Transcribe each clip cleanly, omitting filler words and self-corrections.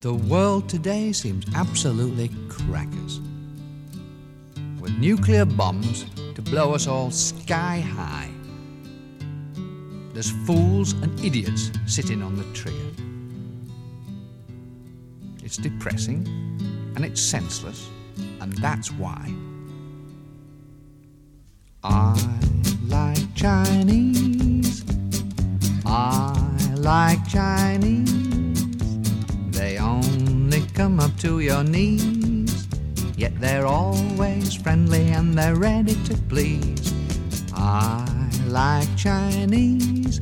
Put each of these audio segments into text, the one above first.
The world today seems absolutely crackers, with nuclear bombs to blow us all sky high. There's fools and idiots sitting on the trigger. It's depressing and it's senseless, and that's why I like Chinese. I like Chinese. They only come up to your knees, yet they're always friendly and they're ready to please. I like Chinese.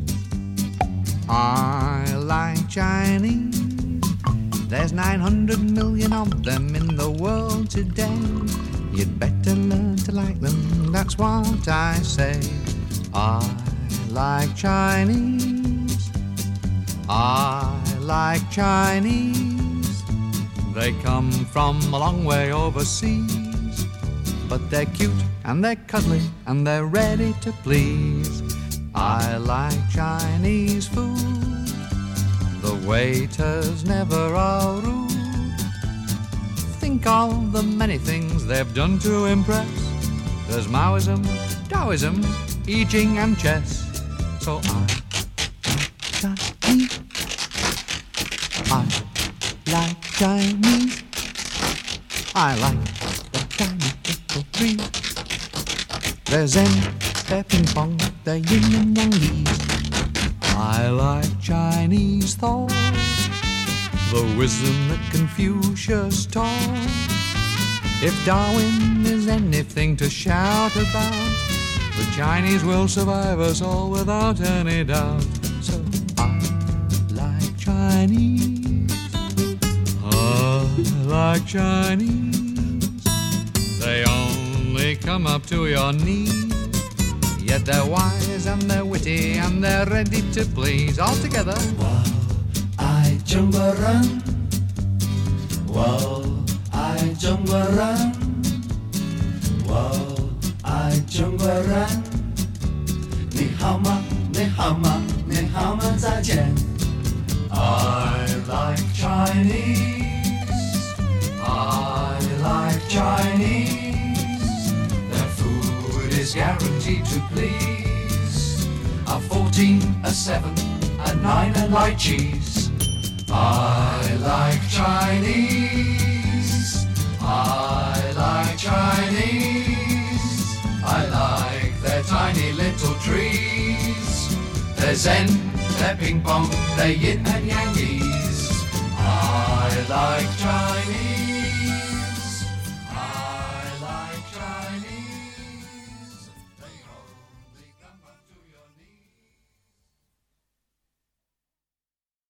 I like Chinese. There's 900 million of them in the world today. You'd better learn to like them, that's what I say. I like Chinese. I like Chinese. They come from a long way overseas, but they're cute and they're cuddly and they're ready to please. I like Chinese food. The waiters never are rude. Think of the many things they've done to impress. There's Maoism, Taoism, I Ching and chess. So I like Chinese. I like the Chinese little trees. They're Zen, they're ping pong, they're yin and yang yis. I like Chinese thought, the wisdom that Confucius taught. If Darwin is anything to shout about, the Chinese will survive us all without any doubt. So I like Chinese. I like Chinese. They only come up to your knees, yet they're wise and they're witty and they're ready to please. All together. Wow, I中国人. Wow, I 中国人. Wow, I 中国人. 你好吗？你好吗？你好吗？再见。I like Chinese. I like Chinese. Their food is guaranteed to please. A 14, a 7, a 9, and light cheese. I like Chinese. I like Chinese. I like their tiny little trees. They're Zen, they're ping pong, they're yin and yangies. I like Chinese.